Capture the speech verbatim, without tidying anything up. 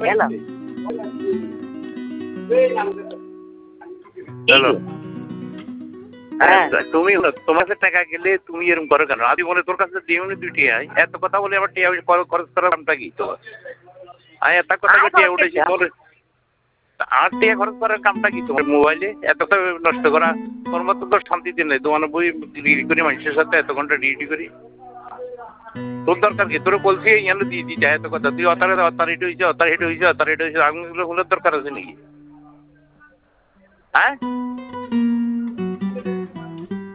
Hello hello হ্যাঁ তুমি তোমার কাছে টাকা গেলে তুমি এরকম করো কেন? আদি বলে তোর কাছে দিওনি তুই টিয়া এত কথা বলে আমার টিয়া খরচ করার নামটা কি তোমার? আমি এত কথা আয় টিয়া খরচ উঠেছি করতে তোর আর টিয়া খরচ করার কামটা কি তোমার? মোবাইলে এত নষ্ট করা তোর মতো তো শান্তিতে নেই। তোমার বই ডিগ্রি করি মানুষের সাথে এত ঘন্টা ডিউটি করি তোর দরকার কি? তোর বলছি ইয়ানো দিয়ে দিতে এত কথা তুই অতারে অতারিটি হয়েছে অতারিটি হয়েছে অতারিটি হয়েছে আগুনগুলো দরকার আছে নাকি? হ্যাঁ